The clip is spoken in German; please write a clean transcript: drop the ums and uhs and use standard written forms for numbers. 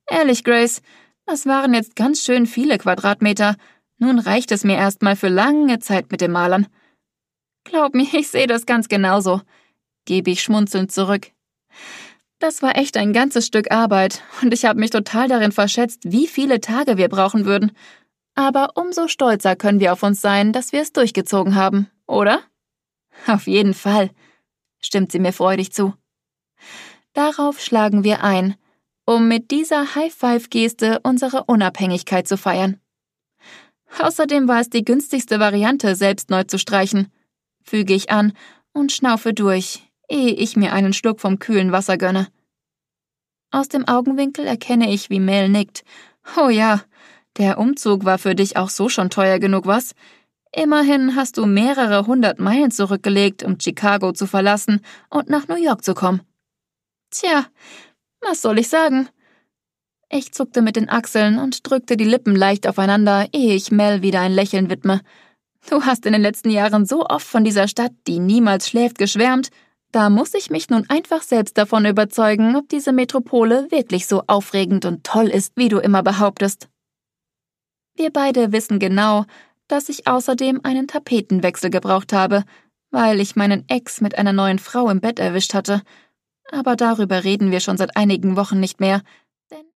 Ehrlich, Grace, das waren jetzt ganz schön viele Quadratmeter. Nun reicht es mir erstmal für lange Zeit mit dem Malern. Glaub mir, ich sehe das ganz genauso, gebe ich schmunzelnd zurück. Das war echt ein ganzes Stück Arbeit und ich habe mich total darin verschätzt, wie viele Tage wir brauchen würden. Aber umso stolzer können wir auf uns sein, dass wir es durchgezogen haben, oder? Auf jeden Fall, stimmt sie mir freudig zu. Darauf schlagen wir ein, um mit dieser High-Five-Geste unsere Unabhängigkeit zu feiern. Außerdem war es die günstigste Variante, selbst neu zu streichen, füge ich an und schnaufe durch, ehe ich mir einen Schluck vom kühlen Wasser gönne. Aus dem Augenwinkel erkenne ich, wie Mel nickt. Oh ja, der Umzug war für dich auch so schon teuer genug, was? Immerhin hast du mehrere 100 Meilen zurückgelegt, um Chicago zu verlassen und nach New York zu kommen. Tja, was soll ich sagen? Ich zuckte mit den Achseln und drückte die Lippen leicht aufeinander, ehe ich Mel wieder ein Lächeln widme. Du hast in den letzten Jahren so oft von dieser Stadt, die niemals schläft, geschwärmt. Da muss ich mich nun einfach selbst davon überzeugen, ob diese Metropole wirklich so aufregend und toll ist, wie du immer behauptest. Wir beide wissen genau, dass ich außerdem einen Tapetenwechsel gebraucht habe, weil ich meinen Ex mit einer neuen Frau im Bett erwischt hatte. Aber darüber reden wir schon seit einigen Wochen nicht mehr,